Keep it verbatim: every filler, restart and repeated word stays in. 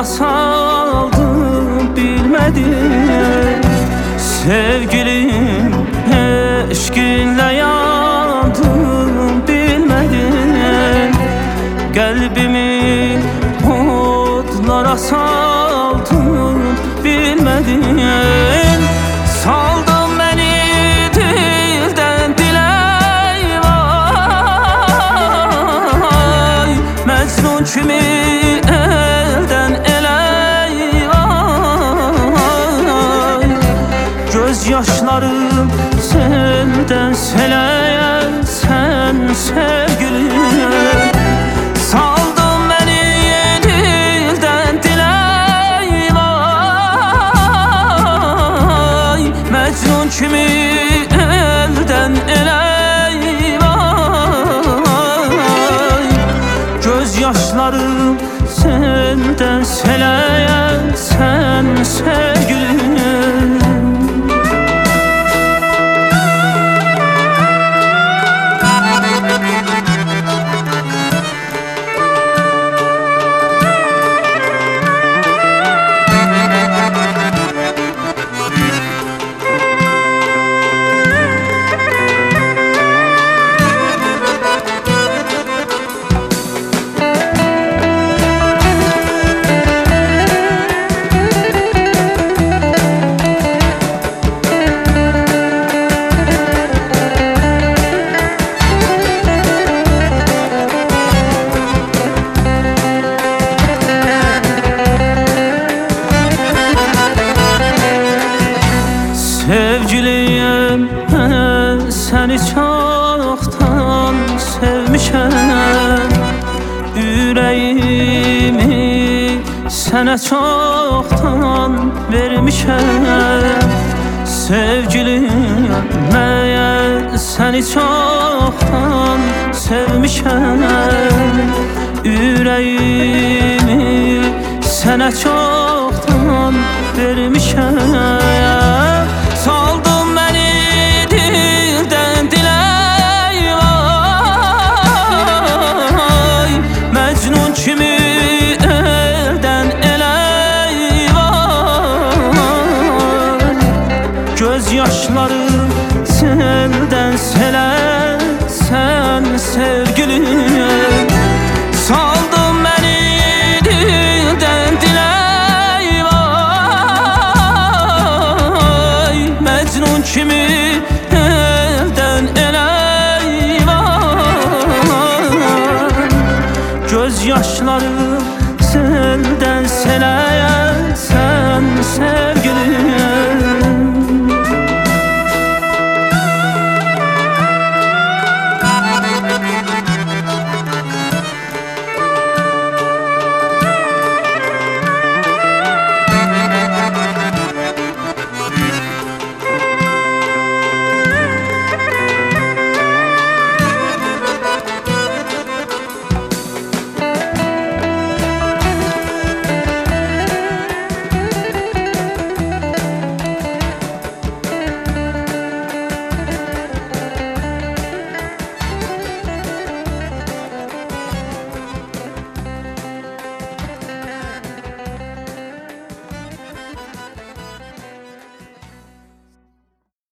yollara saldım bilmedim. Sevgilim eşkinle yandım bilmedim. Kalbimi otlara saldım bilmedim. Saldın beni dilden dile, vay Mecnun kimi elden ele, vay göz yaşlarım selden seleye, sen sevgilim. Saldın beni dilden dile, vay Mecnun kimi elden ele, vay göz yaşlarım senden seleye, sen sevgilim. Sevgiliyim, ben seni çoktan sevmişəm. Yüreğimi sana çoktan vermişəm. Sevgiliyim, ben seni çoktan sevmişəm. Yüreğimi sana çoktan vermişəm. Saldın beni dilden dile, vay Mecnun kimi elden ele, vay göz yaşlarım selden sele, sen sevgilim. Saldın beni dilden dile, kimi